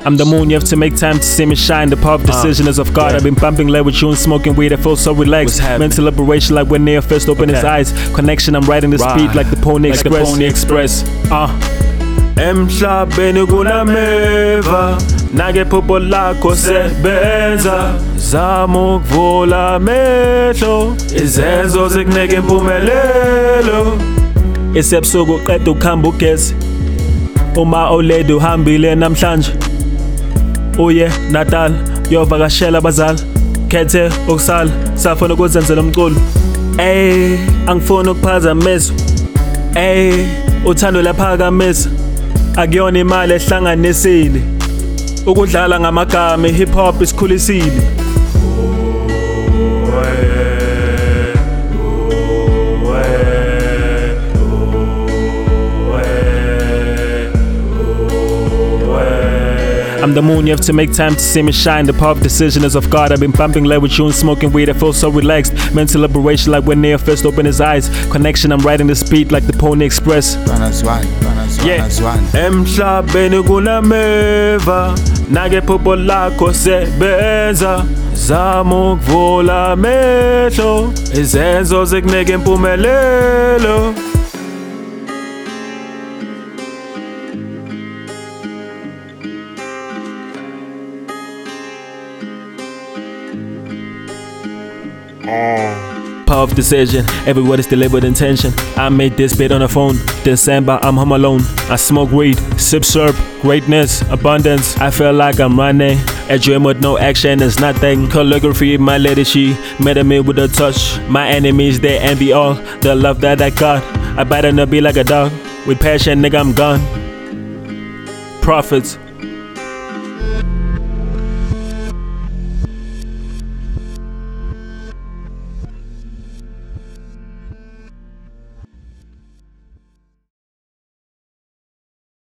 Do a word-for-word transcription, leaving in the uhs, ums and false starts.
I'm the moon, you have to make time to see me shine. The power of decision uh, is of God. Yeah. I've been bumping lead with you and smoking weed. I feel so relaxed. Mental liberation like when Neo first opened okay. his eyes. Connection, I'm riding the right. speed like the Pony like Express. The Pony Express. Uh. Emhlabeni kunameva nagephupho lakho sebenza zama ukuvula amehlo izenzo zikunike impumelelo isebusuku uqeda ukuhamba ugesi uma oledi uhambile namhlanje uye Natal uyovakashela abazali khethe ukusala safuna ukuzenzela umculo ey angifuni ukuphazamisa ey uthando laphakamisa akuyona imali ehlanganisile ukudlala ngamagama hip hop isikhulisile I'm the moon, you have to make time to see me shine. The power of decision is of God. I've been bumping lead with you and smoking weed. I feel so relaxed. Mental liberation like when Neo first opened his eyes. Connection, I'm riding the speed like the Pony Express. Yeah. Emhlabeni kunameva nagephupho lakho sebenza zama ukuvula amehlo izenzo zikunike impumelelo. Power of decision, every word is delivered intention. I made this bit on the phone. December, I'm home alone. I smoke weed, sip syrup, greatness, abundance. I feel like I'm running. A dream with no action is nothing. Calligraphy, my lady, she met me with a touch. My enemies, they envy all the love that I got. I better not be like a dog. With passion, nigga, I'm gone. Prophets.